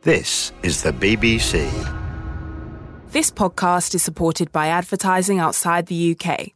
This is the BBC. This podcast is supported by advertising outside the UK.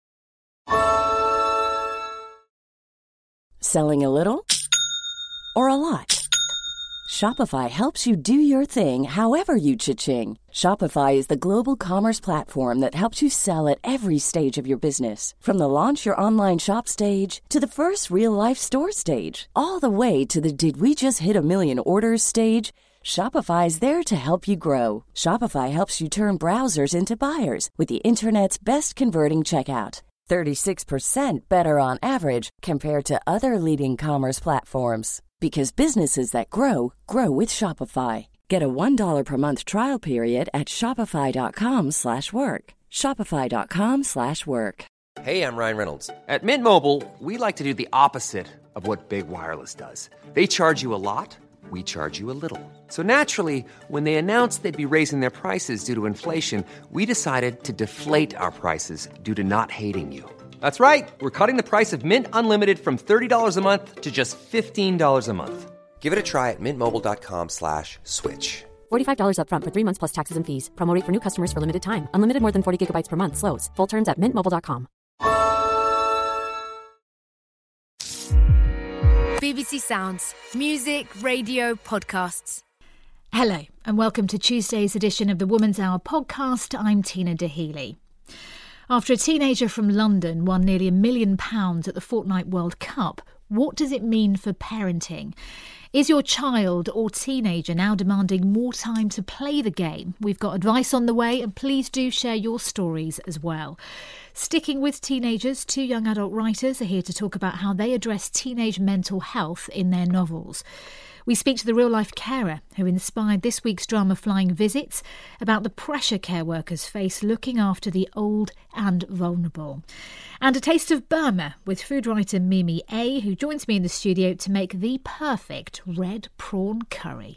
Selling a little or a lot? Shopify helps you do your thing however you cha-ching. Shopify is the global commerce platform that helps you sell at every stage of your business. From the launch your online shop stage to the first real-life store stage, all the way to the did we just hit a million orders stage. Shopify is there to help you grow. Shopify helps you turn browsers into buyers with the internet's best converting checkout. 36% better on average compared to other leading commerce platforms. Because businesses that grow, grow with Shopify. Get a $1 per month trial period at shopify.com/work. Shopify.com/work. Hey, I'm Ryan Reynolds. At Mint Mobile, we like to do the opposite of what Big Wireless does. They charge you a lot. We charge you a little. So naturally, when they announced they'd be raising their prices due to inflation, we decided to deflate our prices due to not hating you. That's right. We're cutting the price of Mint Unlimited from $30 a month to just $15 a month. Give it a try at mintmobile.com/switch. $45 up front for 3 months plus taxes and fees. Promo rate for new customers for limited time. Unlimited more than 40 gigabytes per month. Slows full terms at mintmobile.com. BBC Sounds. Music, radio, podcasts. Hello, and welcome to Tuesday's edition of the Woman's Hour podcast. I'm Tina Dahealy. After a teenager from London won nearly £1 million at the Fortnite World Cup, what does it mean for parenting? Is your child or teenager now demanding more time to play the game? We've got advice on the way, and please do share your stories as well. Sticking with teenagers, 2 young adult writers are here to talk about how they address teenage mental health in their novels. We speak to the real-life carer who inspired this week's drama Flying Visits about the pressure care workers face looking after the old and vulnerable. And a taste of Burma with food writer Mimi A, who joins me in the studio to make the perfect red prawn curry.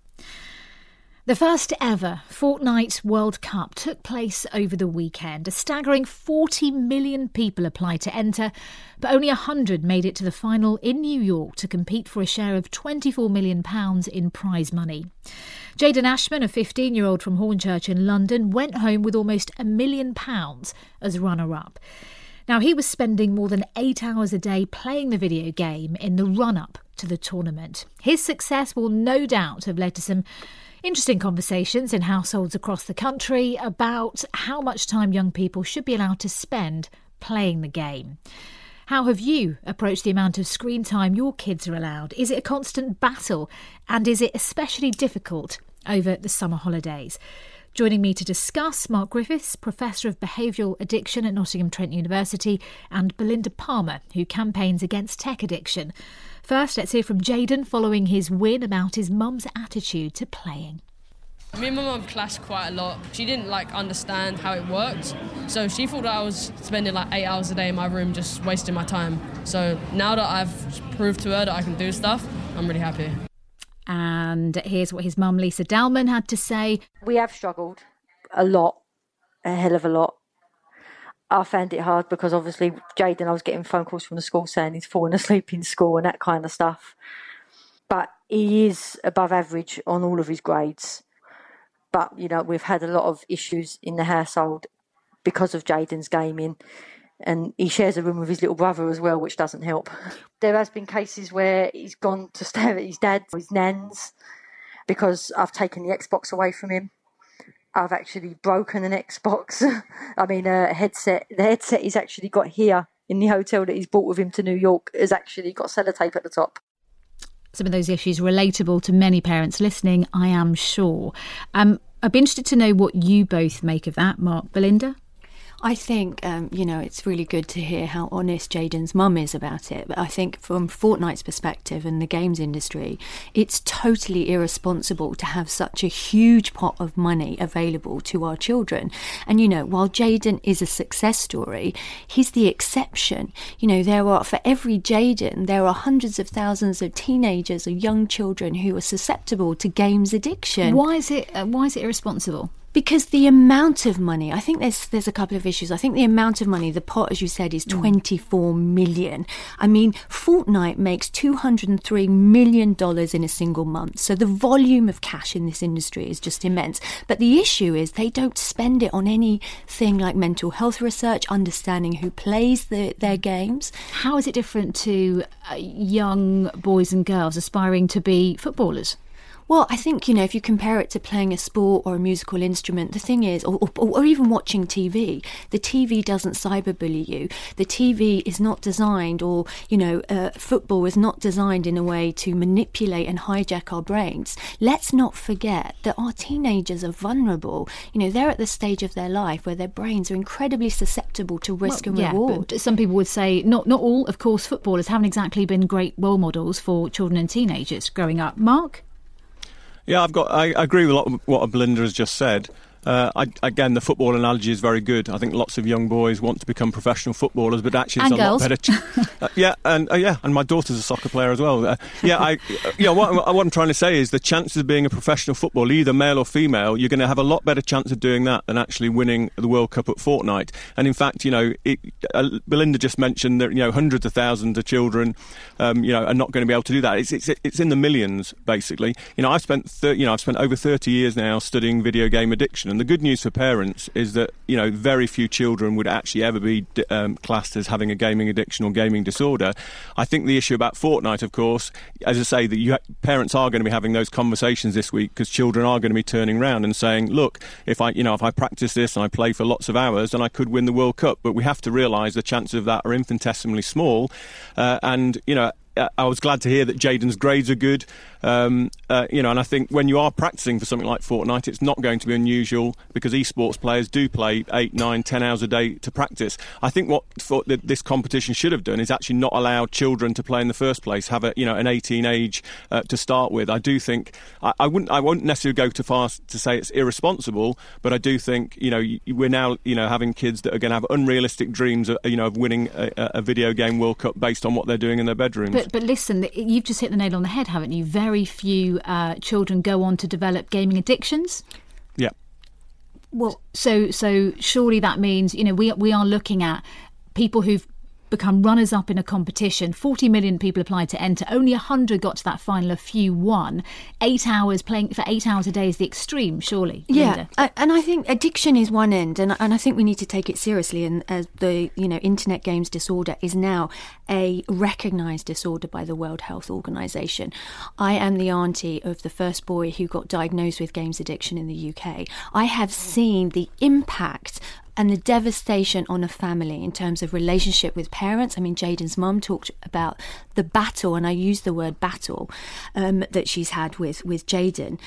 The first ever Fortnite World Cup took place over the weekend. A staggering 40 million people applied to enter, but only 100 made it to the final in New York to compete for a share of £24 million in prize money. Jaden Ashman, a 15-year-old from Hornchurch in London, went home with almost £1 million as runner-up. Now, he was spending more than 8 hours a day playing the video game in the run-up to the tournament. His success will no doubt have led to some interesting conversations in households across the country about how much time young people should be allowed to spend playing the game. How have you approached the amount of screen time your kids are allowed? Is it a constant battle? And is it especially difficult over the summer holidays? Joining me to discuss, Mark Griffiths, Professor of Behavioural Addiction at Nottingham Trent University, and Belinda Palmer, who campaigns against tech addiction. First, let's hear from Jaden following his win about his mum's attitude to playing. Me and my mum clashed quite a lot. She didn't understand how it worked, so she thought I was spending 8 hours a day in my room just wasting my time. So now that I've proved to her that I can do stuff, I'm really happy. And here's what his mum, Lisa Dalman, had to say. We have struggled a lot, a hell of a lot. I found it hard because obviously Jaden, I was getting phone calls from the school saying he's fallen asleep in school and that kind of stuff. But he is above average on all of his grades. But, we've had a lot of issues in the household because of Jaden's gaming. And he shares a room with his little brother as well, which doesn't help. There has been cases where he's gone to stare at his dad or his nans because I've taken the Xbox away from him. I've actually broken an Xbox. A headset. The headset he's actually got here in the hotel that he's brought with him to New York has actually got sellotape at the top. Some of those issues relatable to many parents listening, I am sure. I'd be interested to know what you both make of that, Mark. Belinda? I think, it's really good to hear how honest Jaden's mum is about it. But I think from Fortnite's perspective and the games industry, it's totally irresponsible to have such a huge pot of money available to our children. And, while Jaden is a success story, he's the exception. For every Jaden, there are hundreds of thousands of teenagers or young children who are susceptible to games addiction. Why is it irresponsible? Because the amount of money, I think there's a couple of issues. I think the amount of money, the pot, as you said, is 24 million. I mean, Fortnite makes $203 million in a single month. So the volume of cash in this industry is just immense. But the issue is they don't spend it on anything like mental health research, understanding who plays their games. How is it different to young boys and girls aspiring to be footballers? Well, I think, if you compare it to playing a sport or a musical instrument, the thing is, or even watching TV, the TV doesn't cyberbully you. The TV is not designed, or, football is not designed in a way to manipulate and hijack our brains. Let's not forget that our teenagers are vulnerable. They're at the stage of their life where their brains are incredibly susceptible to risk and reward. But some people would say, not all, of course, footballers haven't exactly been great role models for children and teenagers growing up. Mark? Yeah, I agree with what Belinda has just said. Again, the football analogy is very good. I think lots of young boys want to become professional footballers, but actually it's a lot better. And my daughter's a soccer player as well. What I'm trying to say is the chances of being a professional footballer, either male or female, you're going to have a lot better chance of doing that than actually winning the World Cup at Fortnite. And in fact, Belinda just mentioned that hundreds of thousands of children, are not going to be able to do that. It's in the millions, basically. I've spent over 30 years now studying video game addiction. And the good news for parents is that, very few children would actually ever be classed as having a gaming addiction or gaming disorder. I think the issue about Fortnite, of course, as I say, that parents are going to be having those conversations this week because children are going to be turning around and saying, look, if I practice this and I play for lots of hours, then I could win the World Cup. But we have to realise the chances of that are infinitesimally small. I was glad to hear that Jayden's grades are good, and I think when you are practicing for something like Fortnite, it's not going to be unusual because esports players do play 8, 9, 10 hours a day to practice. I think what this competition should have done is actually not allow children to play in the first place, have an 18 age to start with. I do think I won't necessarily go too far to say it's irresponsible, but I do think we're now having kids that are going to have unrealistic dreams of winning a video game World Cup based on what they're doing in their bedrooms. But listen, you've just hit the nail on the head, haven't you? Very few children go on to develop gaming addictions. Yeah. Well, so surely that means, we are looking at people who've become runners-up in a competition. 40 million people applied to enter. Only 100 got to that final. A few won. 8 hours playing for 8 hours a day is the extreme, surely. Yeah, and I think addiction is one end, and I think we need to take it seriously. And as the internet games disorder is now a recognised disorder by the World Health Organization. I am the auntie of the first boy who got diagnosed with games addiction in the UK. I have seen the impact and the devastation on a family in terms of relationship with parents. I mean, Jayden's mum talked about the battle, and I use the word battle, that she's had with Jayden.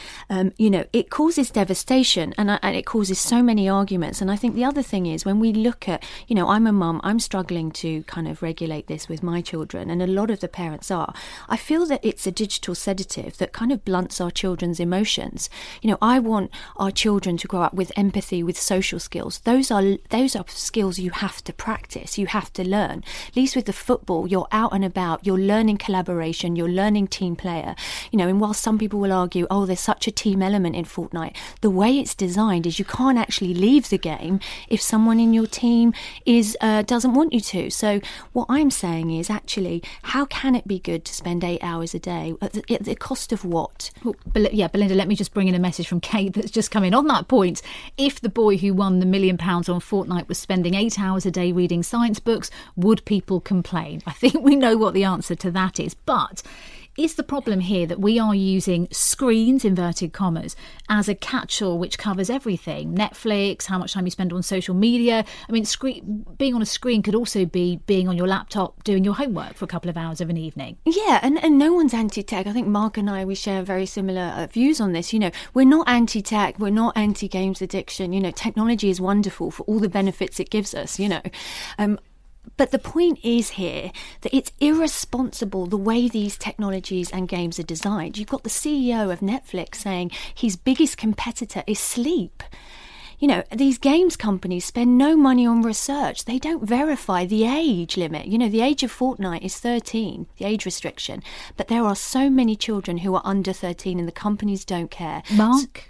It causes devastation and it causes so many arguments. And I think the other thing is when we look at, I'm a mum, I'm struggling to kind of regulate this with my children, and a lot of the parents are. I feel that it's a digital sedative that kind of blunts our children's emotions. I want our children to grow up with empathy, with social skills. Those are skills you have to practice, you have to learn. At least with the football, you're out and about, you're learning collaboration, you're learning team player. And while some people will argue, there's such a team element in Fortnite, the way it's designed is you can't actually leave the game if someone in your team doesn't want you to. So what I'm saying is actually, how can it be good to spend 8 hours a day at the cost of what? Well, Belinda, let me just bring in a message from Kate that's just come in on that point. If the boy who won the £1 million on Fortnite was spending 8 hours a day reading science books, would people complain? I think we know what the answer to that is. But is the problem here that we are using screens, inverted commas, as a catch-all which covers everything? Netflix, how much time you spend on social media. I mean, being on a screen could also be being on your laptop doing your homework for a couple of hours of an evening. Yeah, and no one's anti-tech. I think Mark and I, we share very similar views on this. We're not anti-tech, we're not anti-games addiction. Technology is wonderful for all the benefits it gives us, But the point is here that it's irresponsible the way these technologies and games are designed. You've got the CEO of Netflix saying his biggest competitor is sleep. These games companies spend no money on research. They don't verify the age limit. The age of Fortnite is 13, the age restriction. But there are so many children who are under 13 and the companies don't care. Mark?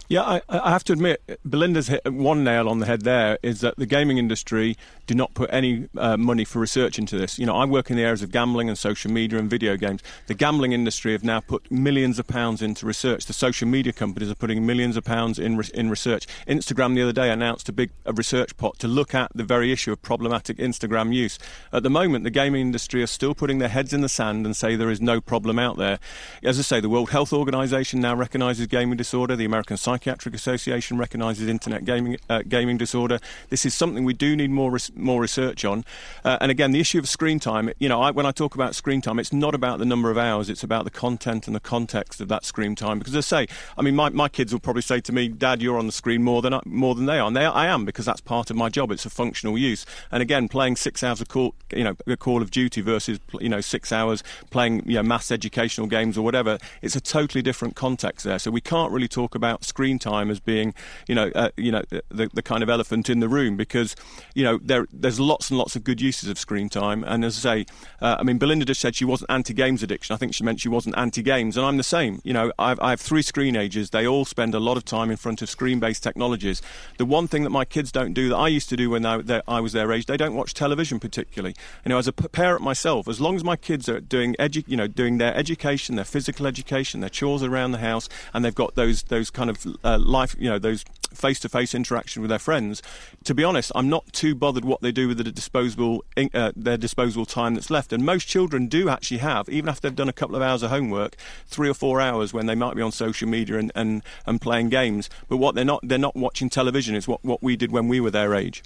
Yeah, I have to admit, Belinda's hit one nail on the head there, is that the gaming industry do not put any money for research into this. You know, I work in the areas of gambling and social media and video games. The gambling industry have now put millions of pounds into research. The social media companies are putting millions of pounds in research. Instagram the other day announced a research pot to look at the very issue of problematic Instagram use. At the moment, the gaming industry are still putting their heads in the sand and say there is no problem out there. As I say, the World Health Organization now recognises gaming disorder. The American Psychiatric Association recognises internet gaming disorder. This is something we do need more research on. And again, the issue of screen time, you know, when I talk about screen time, it's not about the number of hours, it's about the content and the context of that screen time. Because as I say, I mean, my kids will probably say to me, Dad, you're on the screen more than they are. And I am, because that's part of my job. It's a functional use. And again, playing 6 hours of Call of Duty versus 6 hours playing maths educational games or whatever, it's a totally different context there. So we can't really talk about screen time as being the kind of elephant in the room, because there's lots and lots of good uses of screen time. And as I say, I mean, Belinda just said she wasn't anti-games addiction. I think she meant she wasn't anti-games, and I'm the same. You know, I have 3 screenagers. They all spend a lot of time in front of screen-based technologies. The one thing that my kids don't do that I used to do when I was their age, they don't watch television particularly. You know, as a parent myself, as long as my kids are doing their education, their physical education, their chores around the house, and they've got those kind of life, those face-to-face interaction with their friends, to be honest, I'm not too bothered what they do with their disposable time that's left. And most children do actually have, even after they've done a couple of hours of homework, 3 or 4 hours when they might be on social media and playing games. But what they're not watching television. It's what we did when we were their age.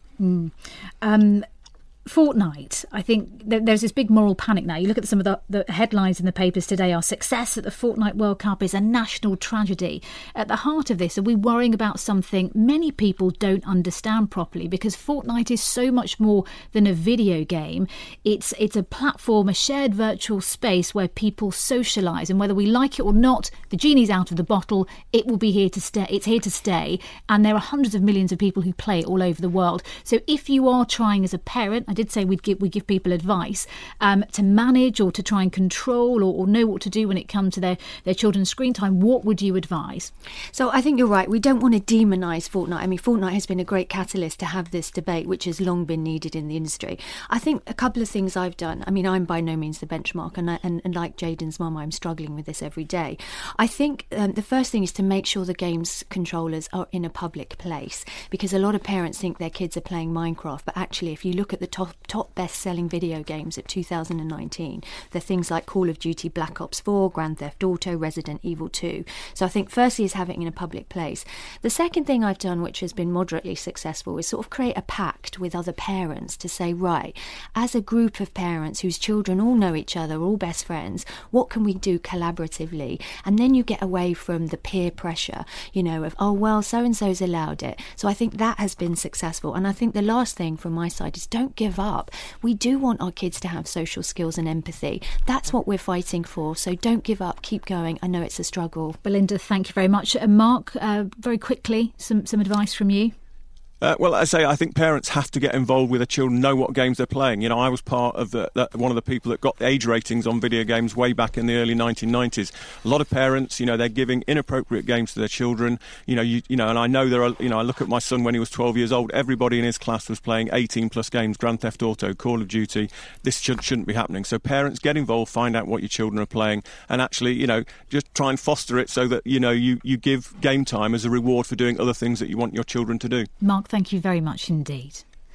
Fortnite, I think there's this big moral panic now. You look at some of the headlines in the papers today. Our success at the Fortnite World Cup is a national tragedy. At the heart of this, are we worrying about something many people don't understand properly? Because Fortnite is so much more than a video game. It's a platform, a shared virtual space where people socialise, and whether we like it or not, the genie's out of the bottle. It will be here to stay. It's here to stay, and there are hundreds of millions of people who play it all over the world. So if you are trying as a parent, I did say we give people advice to manage or to try and control or know what to do when it comes to their children's screen time. What would you advise? So I think you're right. We don't want to demonise Fortnite. I mean, Fortnite has been a great catalyst to have this debate, which has long been needed in the industry. I think a couple of things I've done. I mean, I'm by no means the benchmark, and like Jayden's mum, I'm struggling with this every day. I think the first thing is to make sure the games controllers are in a public place, because a lot of parents think their kids are playing Minecraft, but actually, if you look at the top best-selling video games of 2019, they're things like Call of Duty Black Ops 4, Grand Theft Auto, Resident Evil 2. So I think firstly is having it in a public place. The second thing I've done, which has been moderately successful, is sort of create a pact with other parents to say, right, as a group of parents whose children all know each other, all best friends, what can we do collaboratively? And then you get away from the peer pressure, of, oh, well, so-and-so's allowed it. So I think that has been successful. And I think the last thing from my side is don't give up. We do want our kids to have social skills and empathy. That's what we're fighting for. So don't give up. Keep going. I know it's a struggle. Belinda, thank you very much. Mark, very quickly, some advice from you. Well, I think parents have to get involved with their children, know what games they're playing. I was part of one of the people that got age ratings on video games way back in the early 1990s. A lot of parents, they're giving inappropriate games to their children. And I know there are. I look at my son when he was 12 years old. Everybody in his class was playing 18+ games, Grand Theft Auto, Call of Duty. This shouldn't be happening. So parents, get involved, find out what your children are playing, and actually, just try and foster it so that you give game time as a reward for doing other things that you want your children to do. Mark, thank you very much indeed.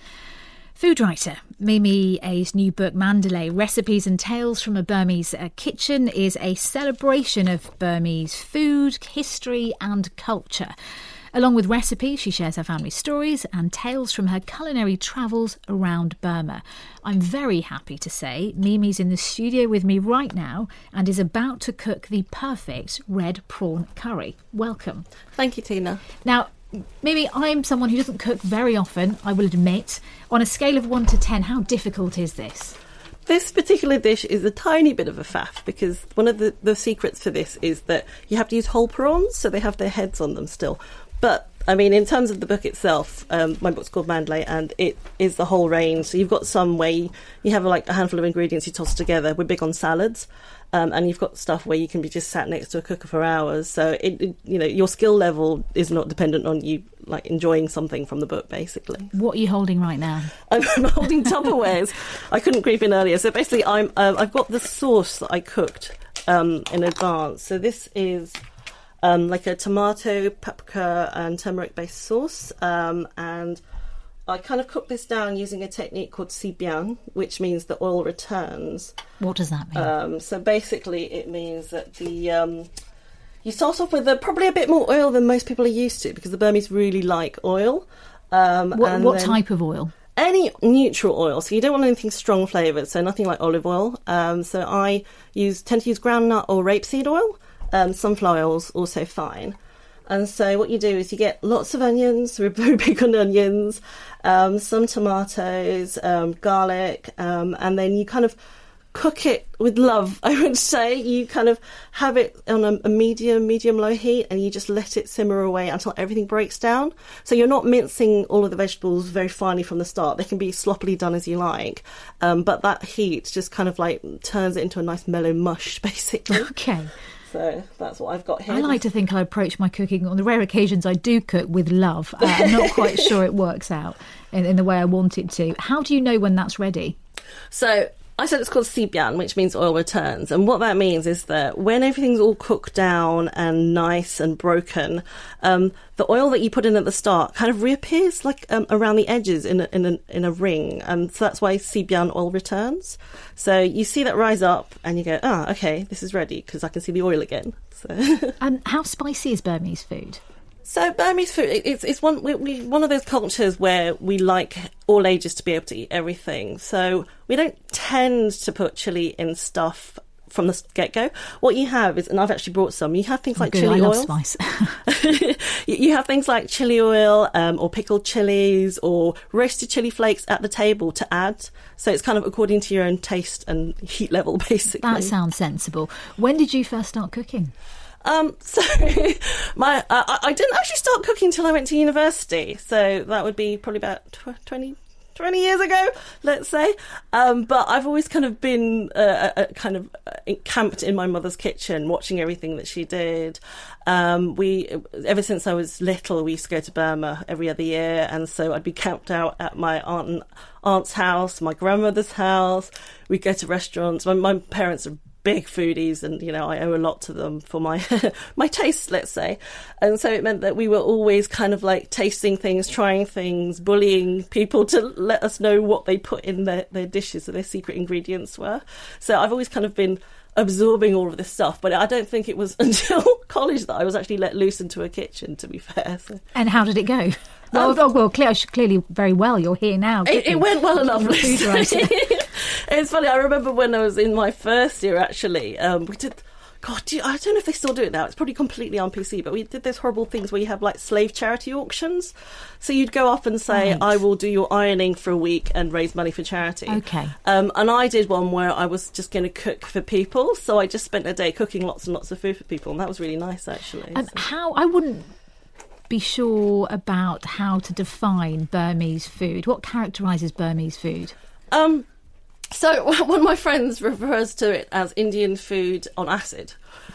Food writer Mimi A's new book, Mandalay, Recipes and Tales from a Burmese Kitchen, is a celebration of Burmese food, history and culture. Along with recipes, she shares her family stories and tales from her culinary travels around Burma. I'm very happy to say Mimi's in the studio with me right now and is about to cook the perfect red prawn curry. Welcome. Thank you, Tina. Now, Mimi, I'm someone who doesn't cook very often, I will admit. On a scale of 1 to 10, how difficult is this? This particular dish is a tiny bit of a faff, because one of the secrets for this is that you have to use whole prawns, so they have their heads on them still. But I mean, in terms of the book itself, my book's called Mandalay, and it is the whole range. So you've got some where you have like a handful of ingredients you toss together. We're big on salads. And you've got stuff where you can be just sat next to a cooker for hours. So, your skill level is not dependent on you, like, enjoying something from the book, basically. What are you holding right now? I'm holding Tupperwares. I couldn't creep in earlier. So, basically, I've got the sauce that I cooked in advance. So, this is like a tomato, paprika and turmeric-based sauce. And I kind of cooked this down using a technique called Sibian, which means the oil returns. What does that mean? So basically it means that you start off with probably a bit more oil than most people are used to, because the Burmese really like oil. What type of oil? Any neutral oil. So you don't want anything strong flavoured, so nothing like olive oil. So I tend to use groundnut or rapeseed oil. Sunflower oil's also fine. And so what you do is you get lots of onions, we're very big on onions, some tomatoes, garlic, and then you kind of cook it with love, I would say. You kind of have it on a medium-low heat, and you just let it simmer away until everything breaks down. So you're not mincing all of the vegetables very finely from the start. They can be sloppily done as you like, but that heat just kind of like turns it into a nice mellow mush, basically. Okay. So that's what I've got here. I like to think I approach my cooking, on the rare occasions I do cook, with love. I'm not quite sure it works out in the way I want it to. How do you know when that's ready? So I said it's called Sibian, which means oil returns. And what that means is that when everything's all cooked down and nice and broken, the oil that you put in at the start kind of reappears like around the edges in a ring. And so that's why Sibian oil returns. So you see that rise up and you go, okay, this is ready, because I can see the oil again. So. How spicy is Burmese food? So Burmese food, it's one of those cultures where we like all ages to be able to eat everything. So we don't tend to put chili in stuff from the get-go. What you have is, and I've actually brought some, you have things like chili oil. I love spice. You have things like chili oil or pickled chilies or roasted chili flakes at the table to add. So it's kind of according to your own taste and heat level, basically. That sounds sensible. When did you first start cooking? So I didn't actually start cooking until I went to university. So that would be probably about 20 years ago, let's say. But I've always kind of been camped in my mother's kitchen, watching everything that she did. Ever since I was little, we used to go to Burma every other year. And so I'd be camped out at my aunt's house, my grandmother's house. We'd go to restaurants. My parents are big foodies, and I owe a lot to them for my my tastes, let's say. And so it meant that we were always kind of like tasting things, trying things, bullying people to let us know what they put in their dishes, so their secret ingredients were. So I've always kind of been absorbing all of this stuff, but I don't think it was until college that I was actually let loose into a kitchen, to be fair. So. And how did it go? Well, clearly very well. You're here now. It went well enough. It's funny, I remember when I was in my first year, actually, we did... God, I don't know if they still do it now. It's probably completely on PC, but we did those horrible things where you have like slave charity auctions. So you'd go up and say, right, I will do your ironing for a week and raise money for charity. Okay. And I did one where I was just going to cook for people. So I just spent a day cooking lots and lots of food for people. And that was really nice, actually. I wouldn't be sure about how to define Burmese food. What characterises Burmese food? So one of my friends refers to it as Indian food on acid.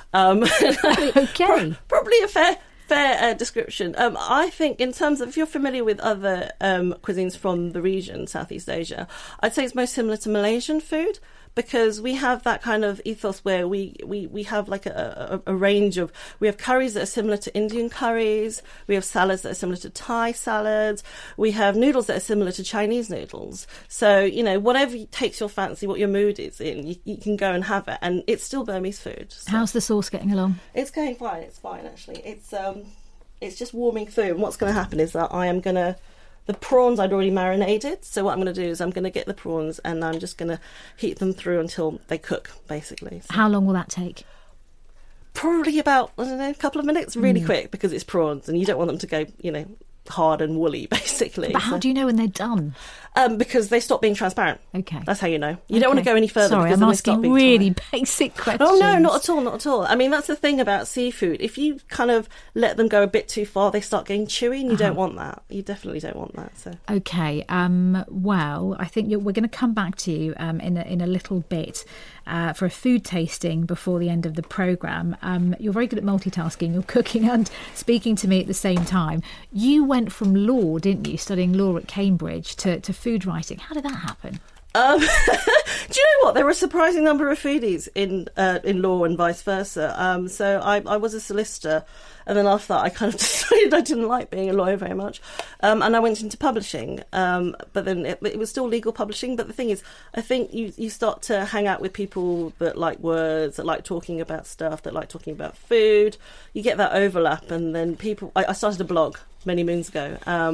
Okay. Probably a fair description. I think in terms of, if you're familiar with other cuisines from the region, Southeast Asia, I'd say it's most similar to Malaysian food, because we have that kind of ethos where we have like a range of, we have curries that are similar to Indian curries, we have salads that are similar to Thai salads, we have noodles that are similar to Chinese noodles. So, whatever takes your fancy, what your mood is in, you can go and have it, and it's still Burmese food. So. How's the sauce getting along? It's going fine, actually. It's just warming through, and what's going to happen is that the prawns I'd already marinated, so what I'm going to do is I'm going to get the prawns and I'm just going to heat them through until they cook, basically. So. How long will that take? Probably about, a couple of minutes, really quick, because it's prawns and you don't want them to go, hard and woolly, basically. But how do you know when they're done? Because they stop being transparent. Okay. That's how you know. You don't want to go any further. Sorry, because I'm asking really basic questions. Oh, no, not at all, not at all. I mean, that's the thing about seafood. If you kind of let them go a bit too far, they start getting chewy, and you don't want that. You definitely don't want that. So. Okay. Well, I think we're going to come back to you in a little bit for a food tasting before the end of the programme. You're very good at multitasking. You're cooking and speaking to me at the same time. You went from law, didn't you, studying law at Cambridge, to food writing. How did that happen? Do you know what? There were a surprising number of foodies in law and vice versa. So I was a solicitor, and then after that I kind of decided I didn't like being a lawyer very much, and I went into publishing. But then it was still legal publishing. But the thing is, I think you start to hang out with people that like words, that like talking about stuff, that like talking about food. You get that overlap, and then I started a blog many moons ago.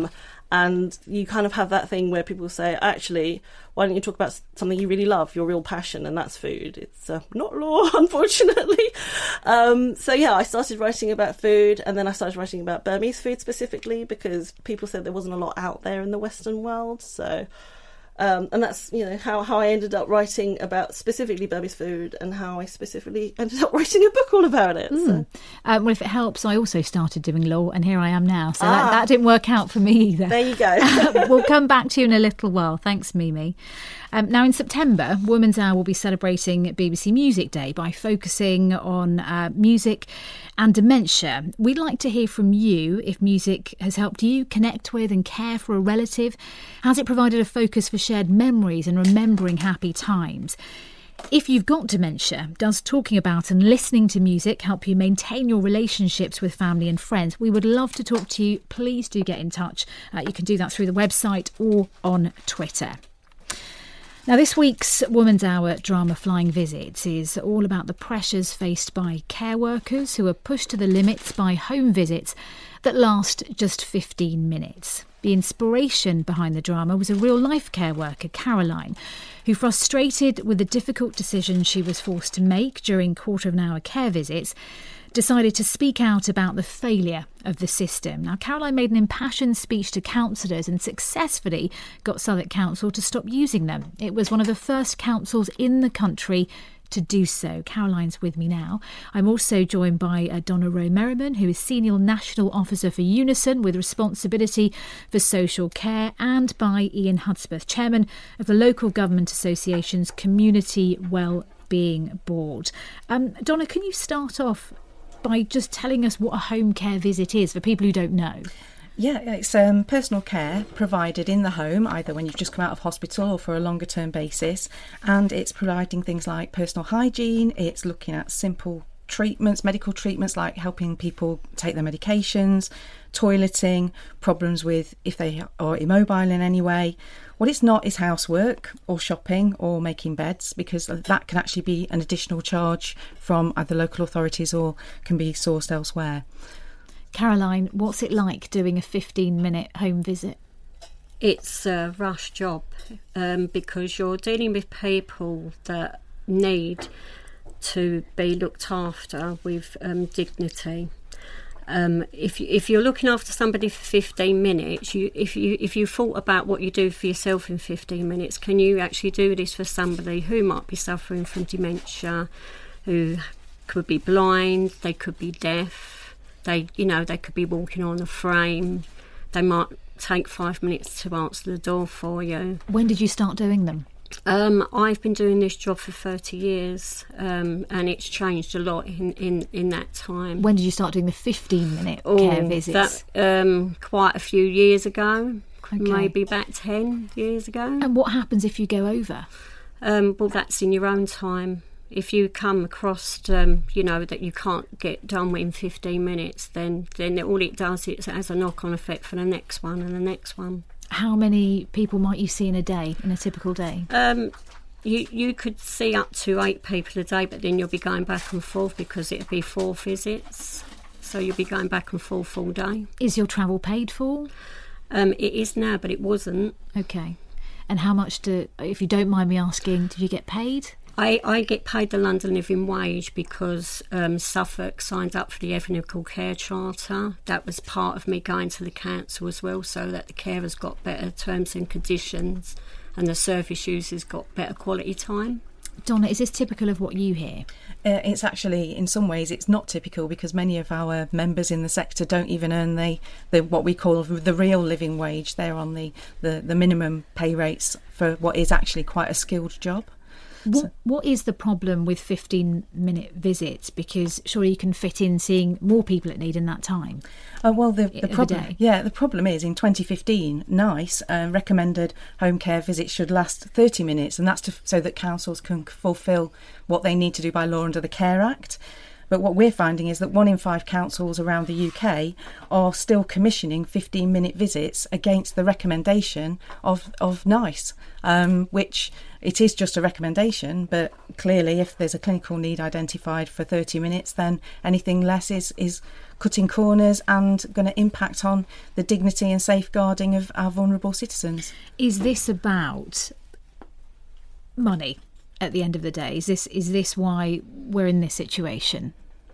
And you kind of have that thing where people say, actually, why don't you talk about something you really love, your real passion, and that's food. It's not law, unfortunately. So, yeah, I started writing about food, and then I started writing about Burmese food specifically because people said there wasn't a lot out there in the Western world. So, and that's, how I ended up writing about specifically Burmese food and how I specifically ended up writing a book all about it. So. Well, if it helps, I also started doing law, and here I am now. So that didn't work out for me either. There you go. We'll come back to you in a little while. Thanks, Mimi. Now, in September, Women's Hour will be celebrating BBC Music Day by focusing on music and dementia. We'd like to hear from you if music has helped you connect with and care for a relative. Has it provided a focus for shared memories and remembering happy times? If you've got dementia, does talking about and listening to music help you maintain your relationships with family and friends? We would love to talk to you. Please do get in touch. You can do that through the website or on Twitter. Now, this week's Woman's Hour drama Flying Visits is all about the pressures faced by care workers who are pushed to the limits by home visits that last just 15 minutes. The inspiration behind the drama was a real-life care worker, Caroline, who, frustrated with the difficult decision she was forced to make during quarter-of-an-hour care visits, decided to speak out about the failure of the system. Now, Caroline made an impassioned speech to councillors and successfully got Southwark Council to stop using them. It was one of the first councils in the country to do so. Caroline's with me now. I'm also joined by Donna Rowe Merriman, who is Senior National Officer for Unison with responsibility for social care, and by Ian Hudspeth, Chairman of the Local Government Association's Community Wellbeing Board. Donna, can you start off by just telling us what a home care visit is for people who don't know? Yeah, it's personal care provided in the home, either when you've just come out of hospital or for a longer term basis. And it's providing things like personal hygiene. It's looking at simple treatments, medical treatments, like helping people take their medications, toileting, problems with if they are immobile in any way. What it's not is housework or shopping or making beds, because that can actually be an additional charge from either local authorities or can be sourced elsewhere. Caroline, what's it like doing a 15-minute home visit? It's a rush job because you're dealing with people that need to be looked after with dignity. If you're looking after somebody for 15 minutes, if you thought about what you do for yourself in 15 minutes, can you actually do this for somebody who might be suffering from dementia, who could be blind, they could be deaf, they could be walking on a frame, they might take 5 minutes to answer the door for you. When did you start doing them? I've been doing this job for 30 years and it's changed a lot in that time. When did you start doing the 15-minute care visits? Quite a few years ago, maybe about 10 years ago. And what happens if you go over? Well, that's in your own time. If you come across, that you can't get done within 15 minutes, then all it does is it has a knock-on effect for the next one and the next one. How many people might you see in a day, in a typical day? You could see up to 8 people a day, but then you'll be going back and forth because it'll be 4 visits. So you'll be going back and forth all day. Is your travel paid for? It is now, but it wasn't. Okay. And how much if you don't mind me asking, did you get paid? I get paid the London Living Wage because Suffolk signed up for the Ethnical Care Charter. That was part of me going to the council as well, so that the carers got better terms and conditions and the service users got better quality time. Donna, is this typical of what you hear? It's actually, in some ways, it's not typical, because many of our members in the sector don't even earn the what we call the real living wage. They're on the minimum pay rates for what is actually quite a skilled job. What is the problem with 15-minute visits? Because surely you can fit in seeing more people at need in that time. Well, the problem is in 2015, NICE recommended home care visits should last 30 minutes, and that's so that councils can fulfil what they need to do by law under the Care Act. But what we're finding is that 1 in 5 councils around the UK are still commissioning 15-minute visits against the recommendation of NICE, which it is just a recommendation, but clearly if there's a clinical need identified for 30 minutes, then anything less is cutting corners and going to impact on the dignity and safeguarding of our vulnerable citizens. Is this about money at the end of the day? Is this why we're in this situation?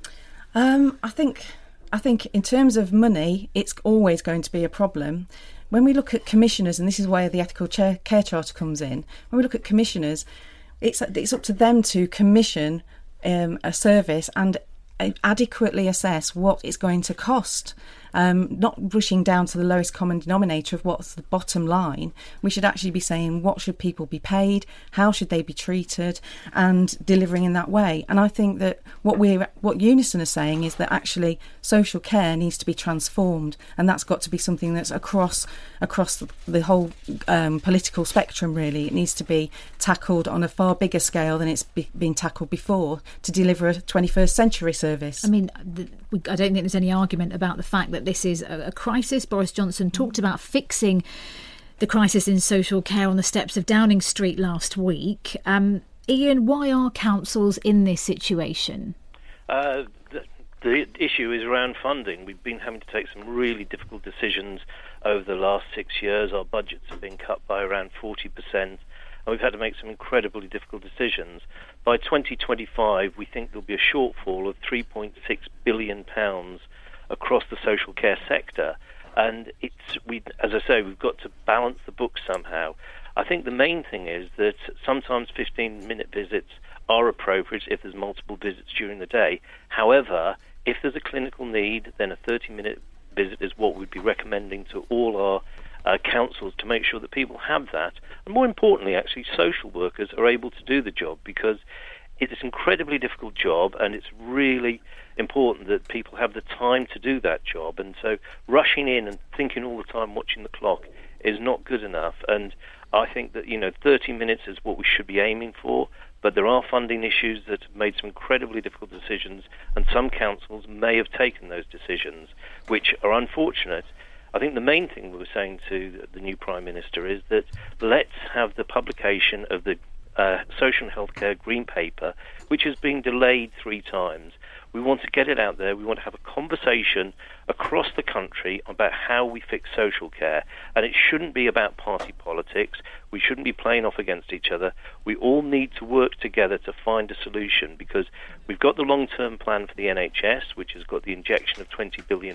I think in terms of money, it's always going to be a problem. When we look at commissioners, and this is where the Ethical Care Charter comes in, when we look at commissioners, it's up to them to commission a service and adequately assess what it's going to cost. Not rushing down to the lowest common denominator of what's the bottom line. We should actually be saying, what should people be paid, how should they be treated, and delivering in that way. And I think that what Unison are saying is that actually social care needs to be transformed, and that's got to be something that's across the whole political spectrum, really. It needs to be tackled on a far bigger scale than it's been tackled before to deliver a 21st century service. I mean, I don't think there's any argument about the fact that this is a crisis. Boris Johnson talked about fixing the crisis in social care on the steps of Downing Street last week. Ian, why are councils in this situation? The issue is around funding. We've been having to take some really difficult decisions over the last 6 years. Our budgets have been cut by around 40%, and we've had to make some incredibly difficult decisions. By 2025, we think there'll be a shortfall of £3.6 billion across the social care sector, and as I say, we've got to balance the books somehow. I think the main thing is that sometimes 15-minute visits are appropriate if there's multiple visits during the day. However, if there's a clinical need, then a 30-minute visit is what we'd be recommending to all our councils, to make sure that people have that. And more importantly, actually, social workers are able to do the job, because it's an incredibly difficult job, and it's really important that people have the time to do that job. And so rushing in and thinking all the time, watching the clock, is not good enough. And I think that 30 minutes is what we should be aiming for, but there are funding issues that have made some incredibly difficult decisions, and some councils may have taken those decisions, which are unfortunate. I think the main thing we were saying to the new Prime Minister is that let's have the publication of the Social and Healthcare Green Paper, which has been delayed 3 times. We want to get it out there. We want to have a conversation across the country about how we fix social care. And it shouldn't be about party politics. We shouldn't be playing off against each other. We all need to work together to find a solution, because we've got the long-term plan for the NHS, which has got the injection of £20 billion.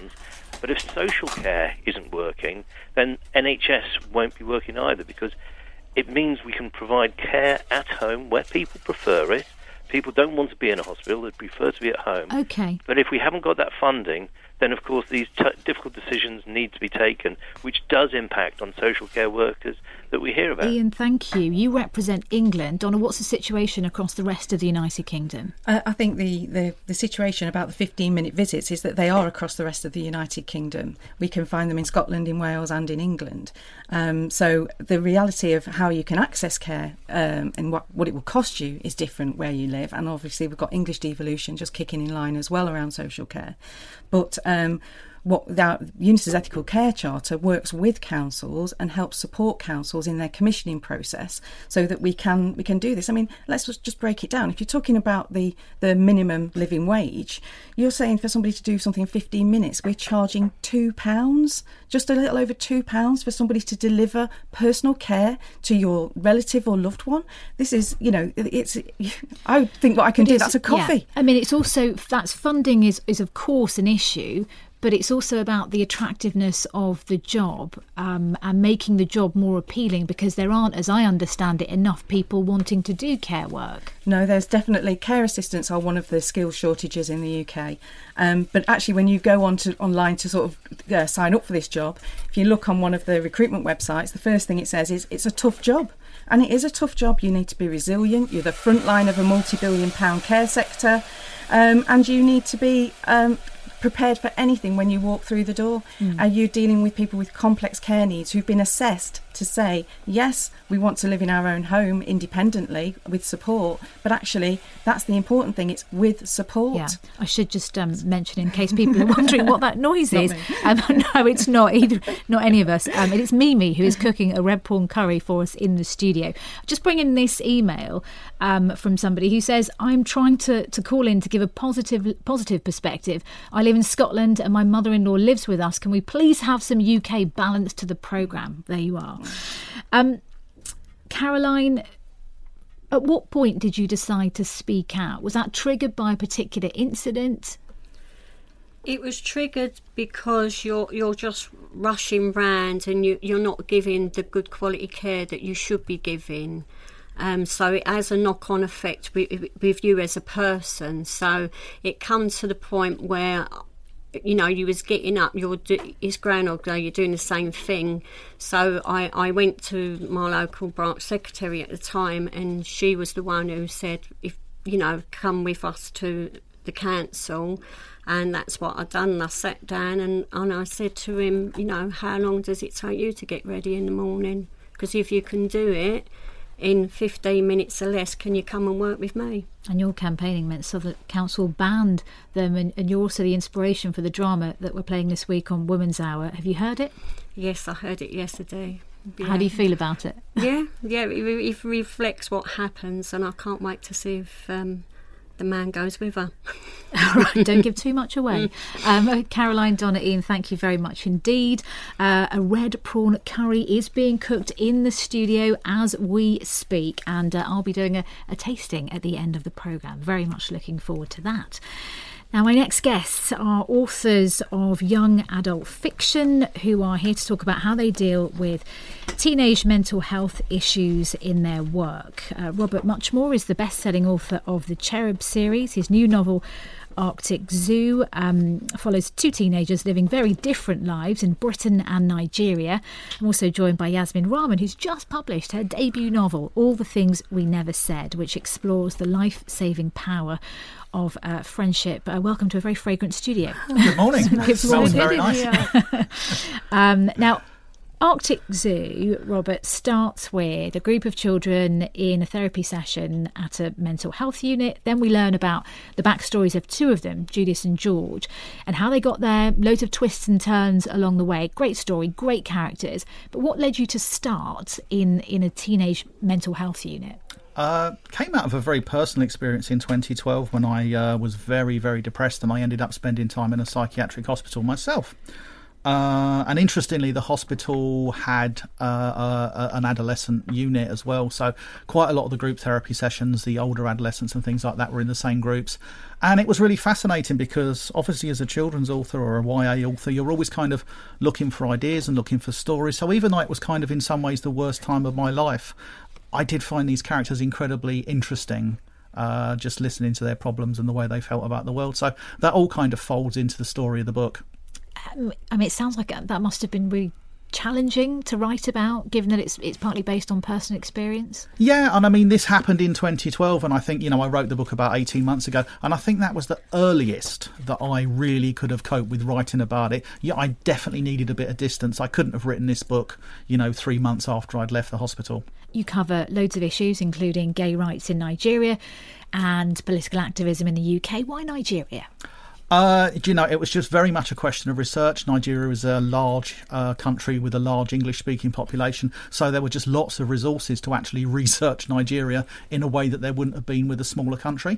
But if social care isn't working, then NHS won't be working either, because it means we can provide care at home where people prefer it. People don't want to be in a hospital, they prefer to be at home. Okay. But if we haven't got that funding, then of course these difficult decisions need to be taken, which does impact on social care workers that we hear about. Ian, thank you. You represent England. Donna, what's the situation across the rest of the United Kingdom? I think the situation about the 15-minute visits is that they are across the rest of the United Kingdom. We can find them in Scotland, in Wales and in England. So the reality of how you can access care and what it will cost you is different where you live. And obviously we've got English devolution just kicking in line as well around social care. But Unisys Ethical Care Charter works with councils and helps support councils in their commissioning process so that we can do this. I mean, let's just break it down. If you're talking about the minimum living wage, you're saying for somebody to do something in 15 minutes, we're charging £2, just a little over £2 for somebody to deliver personal care to your relative or loved one. This is, I think what I can do, that's a coffee. Yeah. I mean, it's also, that's funding is of course an issue, but it's also about the attractiveness of the job and making the job more appealing, because there aren't, as I understand it, enough people wanting to do care work. No, there's definitely, care assistants are one of the skill shortages in the UK. But actually, when you go online to sort of sign up for this job, if you look on one of the recruitment websites, the first thing it says is it's a tough job. And it is a tough job. You need to be resilient. You're the front line of a multi-billion-pound care sector. And you need to be prepared for anything when you walk through the door. And you're dealing with people with complex care needs who've been assessed to say, yes, we want to live in our own home independently with support, but actually that's the important thing, it's with support. Yeah, I should just mention, in case people are wondering what that noise is. No, it's not either, not any of us. It's Mimi who is cooking a red prawn curry for us in the studio. Just bring in this email from somebody who says, I'm trying to call in to give a positive perspective. I live in Scotland and my mother-in-law lives with us. Can we please have some UK balance to the programme? There you are. Caroline, at what point did you decide to speak out? Was that triggered by a particular incident? It was triggered because you're just rushing round and you're not giving the good quality care that you should be giving. So it has a knock-on effect with you as a person. So it comes to the point where, you was getting up, it's Groundhog Day, you're doing the same thing. So I went to my local branch secretary at the time, and she was the one who said, come with us to the council. And that's what I'd done. I sat down and I said to him, how long does it take you to get ready in the morning? Because if you can do it in 15 minutes or less, can you come and work with me? And your campaigning meant so that council banned them, and you're also the inspiration for the drama that we're playing this week on Women's Hour. Have you heard it? Yes, I heard it yesterday. Yeah. How do you feel about it? Yeah, it reflects what happens, and I can't wait to see if the man goes with her. All right, don't give too much away. Caroline Donaghy, thank you very much indeed. A red prawn curry is being cooked in the studio as we speak, and I'll be doing a tasting at the end of the programme. Very much looking forward to that. Now, my next guests are authors of young adult fiction who are here to talk about how they deal with teenage mental health issues in their work. Robert Muchmore is the best-selling author of the Cherub series. His new novel, Arctic Zoo, follows two teenagers living very different lives in Britain and Nigeria. I'm also joined by Yasmin Rahman, who's just published her debut novel, All the Things We Never Said, which explores the life-saving power of friendship. Welcome to a very fragrant studio. Good morning. Smells very nice. Now, Arctic Zoo, Robert, starts with a group of children in a therapy session at a mental health unit. Then we learn about the backstories of two of them, Julius and George, and how they got there, loads of twists and turns along the way. Great story, great characters. But what led you to start in a teenage mental health unit? Came out of a very personal experience in 2012 when I was very, very depressed, and I ended up spending time in a psychiatric hospital myself. And interestingly, the hospital had an adolescent unit as well, so quite a lot of the group therapy sessions, the older adolescents and things like that, were in the same groups. And it was really fascinating because obviously as a children's author or a YA author, you're always kind of looking for ideas and looking for stories. So even though it was kind of in some ways the worst time of my life, I did find these characters incredibly interesting, just listening to their problems and the way they felt about the world. So that all kind of folds into the story of the book. I mean, it sounds like that must have been really challenging to write about, given that it's partly based on personal experience. Yeah, and I mean, this happened in 2012, and I think, I wrote the book about 18 months ago, and I think that was the earliest that I really could have coped with writing about it. Yeah, I definitely needed a bit of distance. I couldn't have written this book, 3 months after I'd left the hospital. You cover loads of issues, including gay rights in Nigeria and political activism in the UK. Why Nigeria? It was just very much a question of research. Nigeria is a large country with a large English-speaking population, so there were just lots of resources to actually research Nigeria in a way that there wouldn't have been with a smaller country.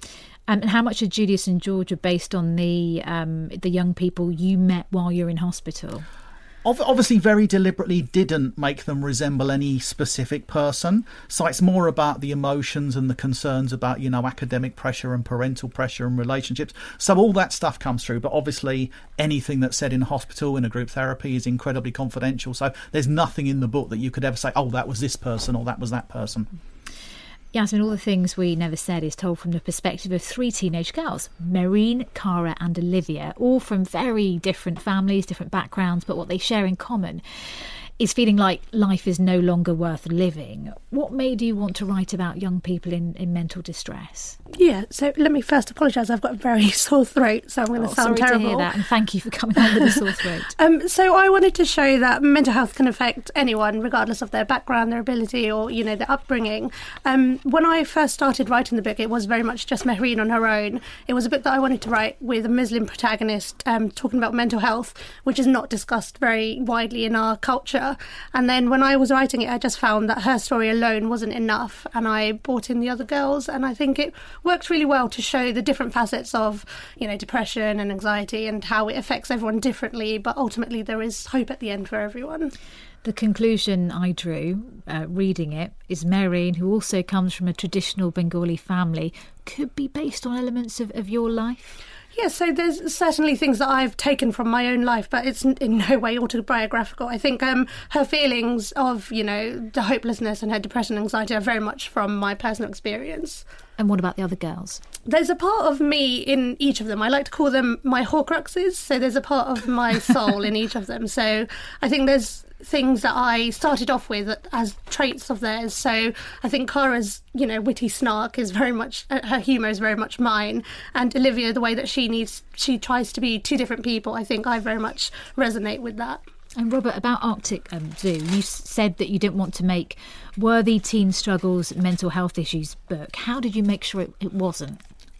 And how much of Julius and George are based on the young people you met while you're in hospital? Obviously, very deliberately didn't make them resemble any specific person. So it's more about the emotions and the concerns about, academic pressure and parental pressure and relationships. So all that stuff comes through. But obviously, anything that's said in a hospital, in a group therapy, is incredibly confidential. So there's nothing in the book that you could ever say, oh, that was this person or that was that person. Yasmin, all the things we never said is told from the perspective of 3 teenage girls, Maureen, Cara and Olivia, all from very different families, different backgrounds, but what they share in common is feeling like life is no longer worth living. What made you want to write about young people in mental distress? Yeah, so let me first apologise. I've got a very sore throat, so I'm going to sound terrible. Sorry to hear that, and thank you for coming on with a sore throat. So I wanted to show that mental health can affect anyone, regardless of their background, their ability, or, their upbringing. When I first started writing the book, it was very much just Maureen on her own. It was a book that I wanted to write with a Muslim protagonist talking about mental health, which is not discussed very widely in our culture. And then when I was writing it, I just found that her story alone wasn't enough, and I brought in the other girls, and I think it worked really well to show the different facets of, depression and anxiety and how it affects everyone differently, but ultimately there is hope at the end for everyone. The conclusion I drew, reading it, is Maureen, who also comes from a traditional Bengali family, could be based on elements of your life. Yeah, so there's certainly things that I've taken from my own life, but it's in no way autobiographical. I think her feelings of, the hopelessness and her depression and anxiety are very much from my personal experience. And what about the other girls? There's a part of me in each of them. I like to call them my Horcruxes. So there's a part of my soul in each of them. So I think there's things that I started off with as traits of theirs. So I think Cara's, witty snark is very much, her humour is very much mine. And Olivia, the way that she tries to be 2 different people, I think I very much resonate with that. And Robert, about Arctic Zoo, you said that you didn't want to make Worthy Teen Struggles Mental Health Issues book. How did you make sure it wasn't?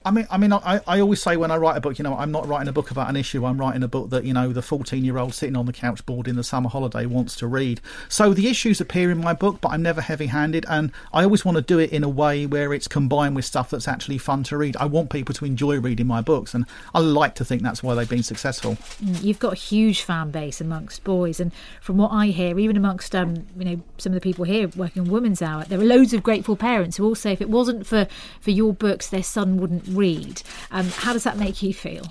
I always say when I write a book, I'm not writing a book about an issue. I'm writing a book that, the 14-year-old sitting on the couch bored in the summer holiday wants to read. So the issues appear in my book, but I'm never heavy-handed, and I always want to do it in a way where it's combined with stuff that's actually fun to read. I want people to enjoy reading my books, and I like to think that's why they've been successful. You've got a huge fan base amongst boys, and from what I hear, even amongst some of the people here working on Women's Hour, there are loads of grateful parents who all say if it wasn't for your books, their son wouldn't read. How does that make you feel?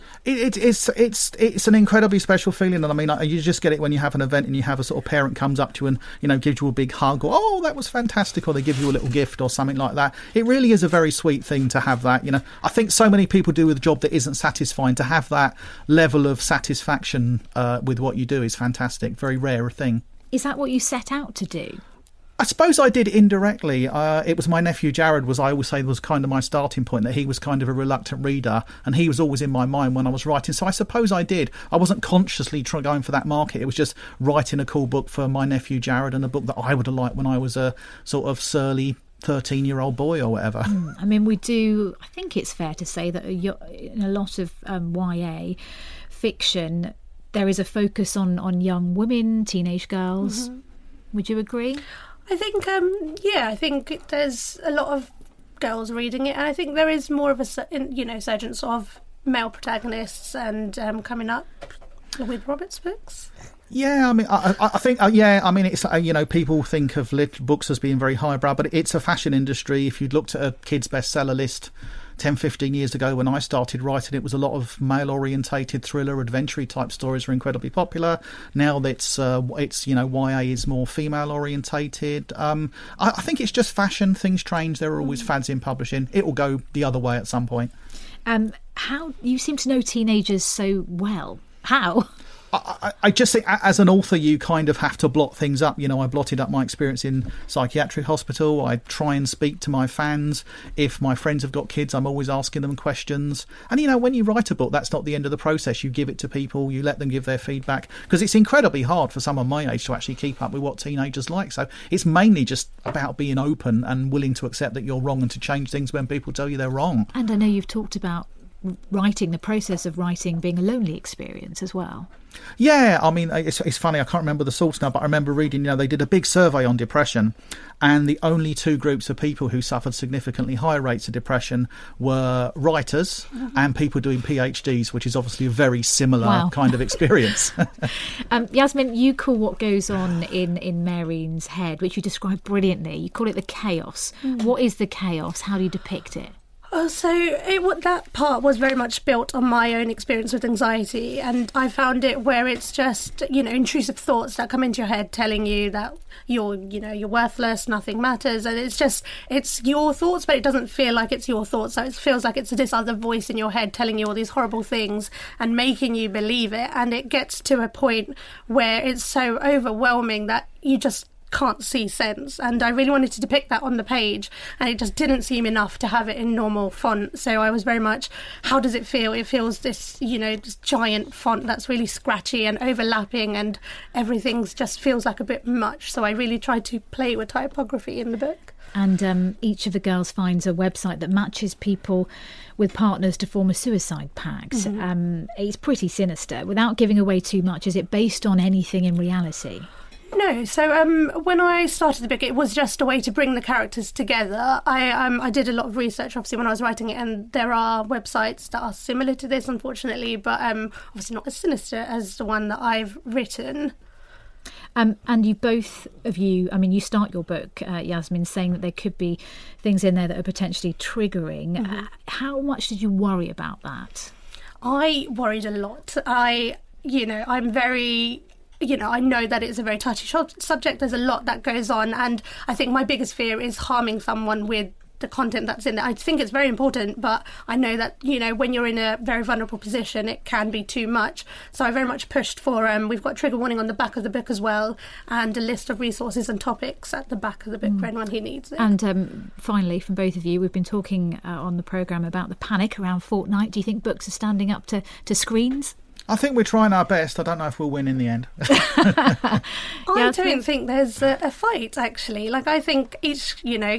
It's an incredibly special feeling, and you just get it when you have an event and you have a sort of parent comes up to you and gives you a big hug, or oh, that was fantastic, or they give you a little gift or something like that. It really is a very sweet thing to have that. I think so many people do with a job that isn't satisfying. To have that level of satisfaction with what you do is fantastic. Very rare a thing. Is that what you set out to do? I suppose I did indirectly. It was my nephew Jared I always say was kind of my starting point, that he was kind of a reluctant reader and he was always in my mind when I was writing. So I suppose I did. I wasn't consciously going for that market. It was just writing a cool book for my nephew Jared, and a book that I would have liked when I was a sort of surly 13-year-old boy or whatever. I think it's fair to say that in a lot of YA fiction, there is a focus on young women, teenage girls. Mm-hmm. Would you agree? I think, I think there's a lot of girls reading it, and I think there is more of a, surgence of male protagonists and coming up with Robert's books. Yeah, I think, it's, people think of books as being very highbrow, but it's a fashion industry. If you'd looked at a kids' bestseller list 10, 15 years ago when I started writing, it was a lot of male-orientated thriller, adventure type stories were incredibly popular. Now it's YA is more female-orientated. I think it's just fashion. Things change. There are always fads in publishing. It will go the other way at some point. How you seem to know teenagers so well. How? I just think as an author you kind of have to blot things up. I blotted up my experience in psychiatric hospital. I try and speak to my fans. If my friends have got kids, I'm always asking them questions. And when you write a book, that's not the end of the process. You give it to people, you let them give their feedback, because it's incredibly hard for someone my age to actually keep up with what teenagers like. So it's mainly just about being open and willing to accept that you're wrong and to change things when people tell you they're wrong. And I know you've talked about writing, the process of writing, being a lonely experience as well. Yeah, I mean, it's funny, I can't remember the source now, but I remember reading, they did a big survey on depression, and the only two groups of people who suffered significantly higher rates of depression were writers and people doing PhDs, which is obviously a very similar kind of experience. Yasmin, you call what goes on in Mehreen's head, which you describe brilliantly, you call it the chaos. What is the chaos? How do you depict it? So that part was very much built on my own experience with anxiety, and I found it where it's just, intrusive thoughts that come into your head telling you that you're worthless, nothing matters, and it's your thoughts, but it doesn't feel like it's your thoughts. So it feels like it's this other voice in your head telling you all these horrible things and making you believe it, and it gets to a point where it's so overwhelming that you just can't see sense. And I really wanted to depict that on the page, and it just didn't seem enough to have it in normal font. So I was very much, how does it feel? It feels this, this giant font that's really scratchy and overlapping, and everything's just feels like a bit much. So I really tried to play with typography in the book. And each of the girls finds a website that matches people with partners to form a suicide pact. It's pretty sinister. Without giving away too much, is it based on anything in reality? No, so when I started the book, it was just a way to bring the characters together. I did a lot of research, obviously, when I was writing it, and there are websites that are similar to this, unfortunately, but obviously not as sinister as the one that I've written. And you both of you, you start your book, Yasmin, saying that there could be things in there that are potentially triggering. How much did you worry about that? I worried a lot. I'm very... I know that it's a very touchy subject. There's a lot that goes on, and I think my biggest fear is harming someone with the content that's in there. I think it's very important, but I know that, when you're in a very vulnerable position, it can be too much. So I very much pushed for, we've got trigger warning on the back of the book as well, and a list of resources and topics at the back of the book for anyone who needs it. And finally, from both of you, we've been talking on the programme about the panic around Fortnite. Do you think books are standing up to screens? I think we're trying our best. I don't know if we'll win in the end. I don't think there's a fight, actually. Like, I think each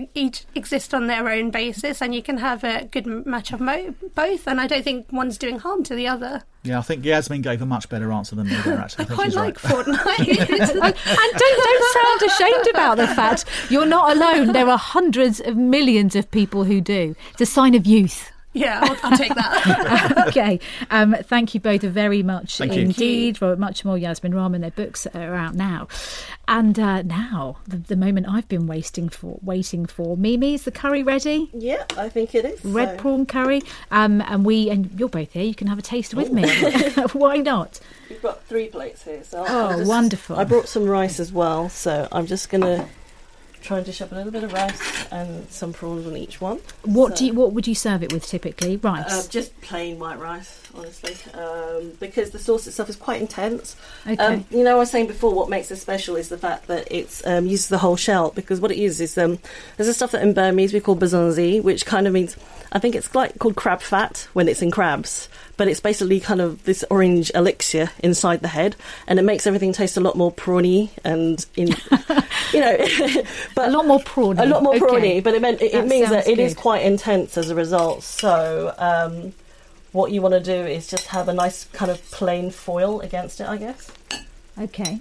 exist on their own basis, and you can have a good match of both, and I don't think one's doing harm to the other. Yeah, I think Yasmin gave a much better answer than me there, actually. I quite like Fortnite. And don't sound ashamed about the fact you're not alone. There are hundreds of millions of people who do. It's a sign of youth. Yeah, I'll take that. Okay. Thank you both very much indeed. Robert Muchamore, Yasmin Rahman, their books are out now. And now, the moment I've been waiting for. Mimi, is the curry ready? Yeah, I think it is. Red prawn curry. And you're both here. You can have a taste with me. Why not? We've got 3 plates here. So wonderful. I brought some rice as well, so I'm just going to try and dish up a little bit of rice and some prawns on each one. What would you serve it with typically? Rice? Just plain white rice, honestly, because the sauce itself is quite intense. Okay. I was saying before, what makes it special is the fact that it uses the whole shell, because what it is there's a stuff that in Burmese we call bazanzi, which kind of means, I think it's called crab fat when it's in crabs, but it's basically kind of this orange elixir inside the head, and it makes everything taste a lot more prawny and but a lot more prawny. A lot more prawny, but it means that it is quite intense as a result. So what you want to do is just have a nice kind of plain foil against it, I guess. Okay.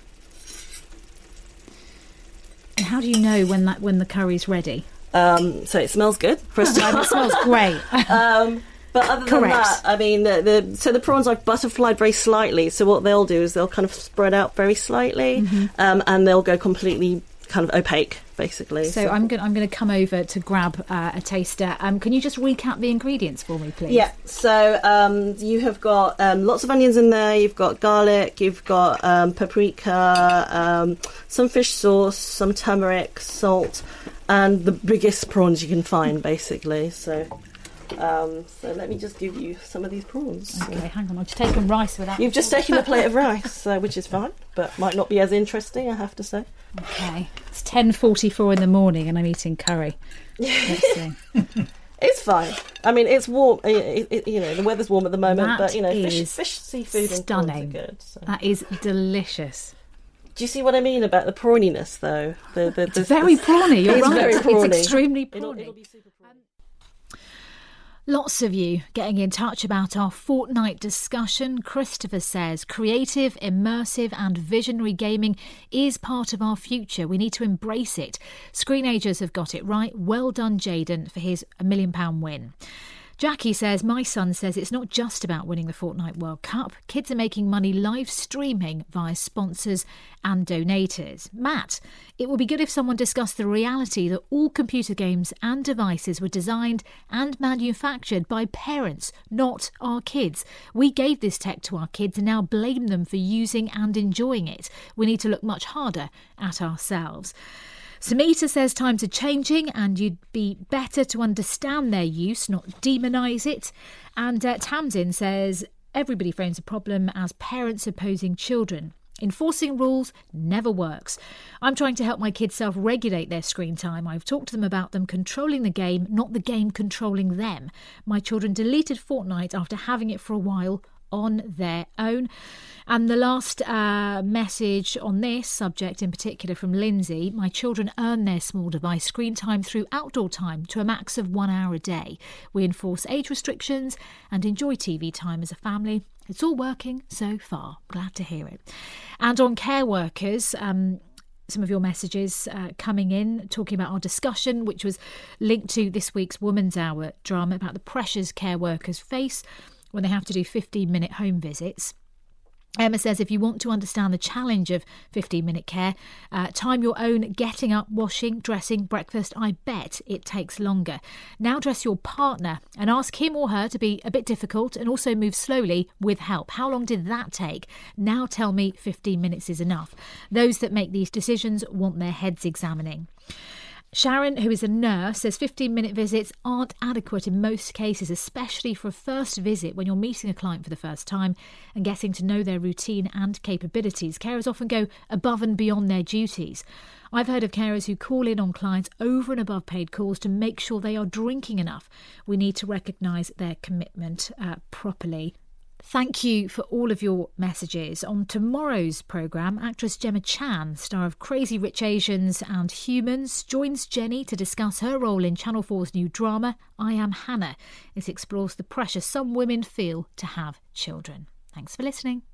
And how do you know when the curry's ready? So it smells good. First time, it smells great. But other than that, I mean, the prawns I've butterflied very slightly. So what they'll do is they'll kind of spread out very slightly, and they'll go completely kind of opaque, basically. So I'm going to come over to grab a taster. Can you just recap the ingredients for me, please? Yeah. So you have got lots of onions in there. You've got garlic. You've got paprika, some fish sauce, some turmeric, salt, and the biggest prawns you can find, basically. So let me just give you some of these prawns. Okay, hang on. I've just taken rice without... You've just taken a plate of rice, which is fine, but might not be as interesting, I have to say. Okay. It's 10:44 in the morning and I'm eating curry. Let's see. It's fine. I mean, it's warm. The weather's warm at the moment, that but fish, seafood, stunning. And prawns are good. So. That is delicious. Do you see what I mean about the prawniness, though? It's very prawny. You're right. Very prawny. It's extremely prawny. It'll be super prawny. Lots of you getting in touch about our fortnight discussion. Christopher says creative, immersive and visionary gaming is part of our future. We need to embrace it. Screenagers have got it right. Well done, Jayden, for his £1 million win. Jackie says, my son says it's not just about winning the Fortnite World Cup. Kids are making money live streaming via sponsors and donators. Matt, it would be good if someone discussed the reality that all computer games and devices were designed and manufactured by parents, not our kids. We gave this tech to our kids and now blame them for using and enjoying it. We need to look much harder at ourselves. Samita says times are changing and you'd be better to understand their use, not demonise it. And Tamsin says everybody frames a problem as parents opposing children. Enforcing rules never works. I'm trying to help my kids self-regulate their screen time. I've talked to them about them controlling the game, not the game controlling them. My children deleted Fortnite after having it for a while on their own. And the last message on this subject in particular from Lindsay: my children earn their small device screen time through outdoor time to a max of 1 hour a day. We enforce age restrictions and enjoy TV time as a family. It's all working so far. Glad to hear it. And on care workers, some of your messages coming in, talking about our discussion, which was linked to this week's Woman's Hour drama about the pressures care workers face when they have to do 15-minute home visits. Emma says, if you want to understand the challenge of 15-minute care, time your own getting up, washing, dressing, breakfast, I bet it takes longer. Now dress your partner and ask him or her to be a bit difficult and also move slowly with help. How long did that take? Now tell me 15 minutes is enough. Those that make these decisions want their heads examining. Sharon, who is a nurse, says 15-minute visits aren't adequate in most cases, especially for a first visit when you're meeting a client for the first time and getting to know their routine and capabilities. Carers often go above and beyond their duties. I've heard of carers who call in on clients over and above paid calls to make sure they are drinking enough. We need to recognise their commitment properly. Thank you for all of your messages. On tomorrow's programme, actress Gemma Chan, star of Crazy Rich Asians and Humans, joins Jenny to discuss her role in Channel 4's new drama, I Am Hannah. It explores the pressure some women feel to have children. Thanks for listening.